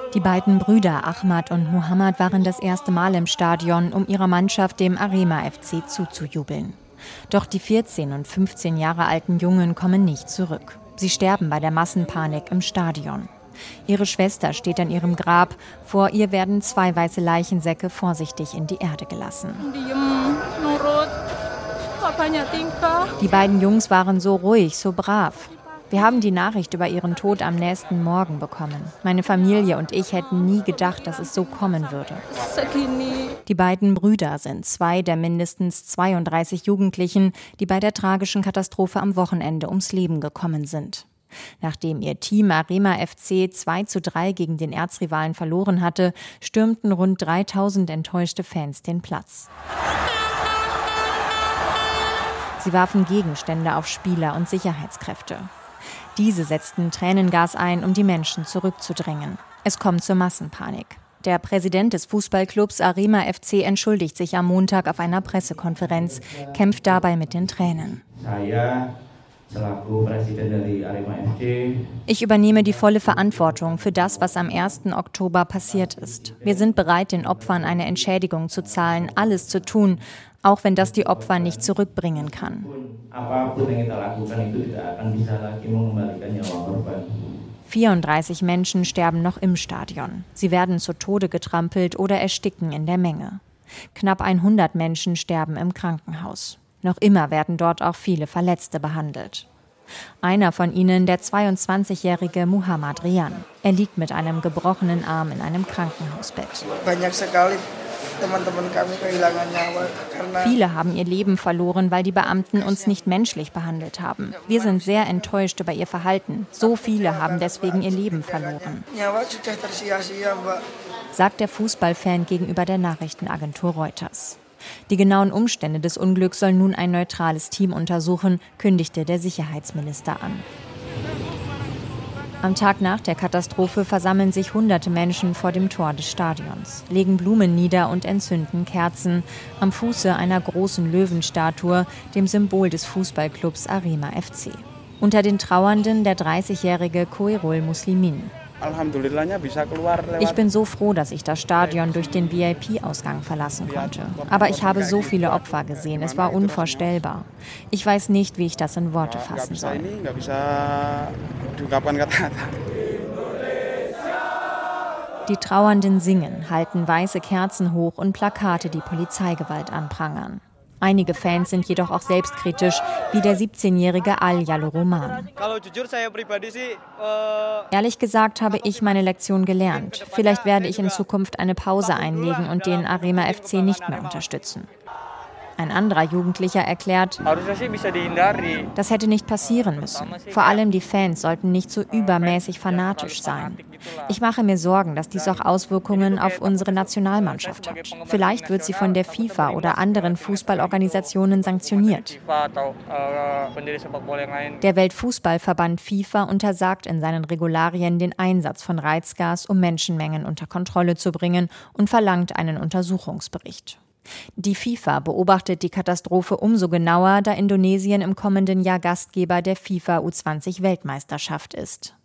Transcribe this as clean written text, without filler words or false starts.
Die beiden Brüder Ahmad und Muhammad waren das erste Mal im Stadion, um ihrer Mannschaft, dem Arema FC, zuzujubeln. Doch die 14 und 15 Jahre alten Jungen kommen nicht zurück. Sie sterben bei der Massenpanik im Stadion. Ihre Schwester steht an ihrem Grab. Vor ihr werden 2 weiße Leichensäcke vorsichtig in die Erde gelassen. Die beiden Jungs waren so ruhig, so brav. Wir haben die Nachricht über ihren Tod am nächsten Morgen bekommen. Meine Familie und ich hätten nie gedacht, dass es so kommen würde. Die beiden Brüder sind 2 der mindestens 32 Jugendlichen, die bei der tragischen Katastrophe am Wochenende ums Leben gekommen sind. Nachdem ihr Team Arema FC 2:3 gegen den Erzrivalen verloren hatte, stürmten rund 3000 enttäuschte Fans den Platz. Sie warfen Gegenstände auf Spieler und Sicherheitskräfte. Diese setzten Tränengas ein, um die Menschen zurückzudrängen. Es kommt zur Massenpanik. Der Präsident des Fußballclubs Arema FC entschuldigt sich am Montag auf einer Pressekonferenz, kämpft dabei mit den Tränen. Ich übernehme die volle Verantwortung für das, was am 1. Oktober passiert ist. Wir sind bereit, den Opfern eine Entschädigung zu zahlen, alles zu tun, auch wenn das die Opfer nicht zurückbringen kann. 34 Menschen sterben noch im Stadion. Sie werden zu Tode getrampelt oder ersticken in der Menge. Knapp 100 Menschen sterben im Krankenhaus. Noch immer werden dort auch viele Verletzte behandelt. Einer von ihnen, der 22-jährige Muhammad Rian. Er liegt mit einem gebrochenen Arm in einem Krankenhausbett. Viele haben ihr Leben verloren, weil die Beamten uns nicht menschlich behandelt haben. Wir sind sehr enttäuscht über ihr Verhalten. So viele haben deswegen ihr Leben verloren, sagt der Fußballfan gegenüber der Nachrichtenagentur Reuters. Die genauen Umstände des Unglücks soll nun ein neutrales Team untersuchen, kündigte der Sicherheitsminister an. Am Tag nach der Katastrophe versammeln sich hunderte Menschen vor dem Tor des Stadions, legen Blumen nieder und entzünden Kerzen am Fuße einer großen Löwenstatue, dem Symbol des Fußballclubs Arema FC. Unter den Trauernden der 30-jährige Koirul Muslimin. Ich bin so froh, dass ich das Stadion durch den VIP-Ausgang verlassen konnte. Aber ich habe so viele Opfer gesehen, es war unvorstellbar. Ich weiß nicht, wie ich das in Worte fassen soll. Die Trauernden singen, halten weiße Kerzen hoch und Plakate, die Polizeigewalt anprangern. Einige Fans sind jedoch auch selbstkritisch, wie der 17-jährige Al-Yalo Roman. Ehrlich gesagt habe ich meine Lektion gelernt. Vielleicht werde ich in Zukunft eine Pause einlegen und den Arema FC nicht mehr unterstützen. Ein anderer Jugendlicher erklärt, das hätte nicht passieren müssen. Vor allem die Fans sollten nicht so übermäßig fanatisch sein. Ich mache mir Sorgen, dass dies auch Auswirkungen auf unsere Nationalmannschaft hat. Vielleicht wird sie von der FIFA oder anderen Fußballorganisationen sanktioniert. Der Weltfußballverband FIFA untersagt in seinen Regularien den Einsatz von Reizgas, um Menschenmengen unter Kontrolle zu bringen, und verlangt einen Untersuchungsbericht. Die FIFA beobachtet die Katastrophe umso genauer, da Indonesien im kommenden Jahr Gastgeber der FIFA U20-Weltmeisterschaft ist.